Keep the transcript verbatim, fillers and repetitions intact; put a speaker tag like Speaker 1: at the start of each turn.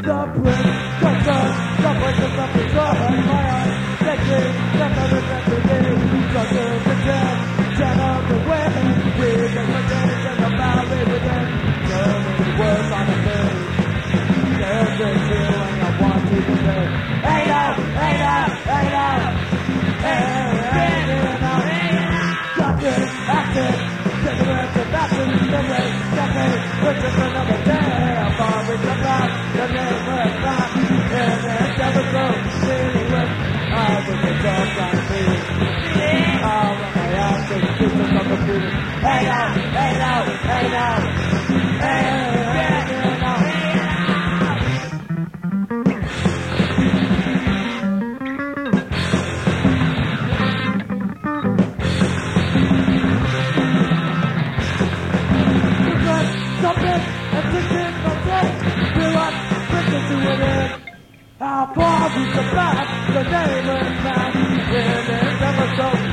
Speaker 1: The prince, the sun, the voice of the sun, my eyes, they dream, the other that the day, just as the dead, turn of the wind, with the days and the valley within, so many words on the page, there's a feeling I want to say, hey now, hey now, hey now, hey, hey, hey now, jumping, acting, cigarettes and batting, the way, cafe, which is another day, I'm far with the back, the name of back, and then never go, feeling with, I was a dog trying to be, I'll run my ass to the distance of the feeling, hey now, hey now, hey now, hey, hey, hey now, something and thinking of day. Feel like thinking to it in. How far is the back? The name is back. When it's ever so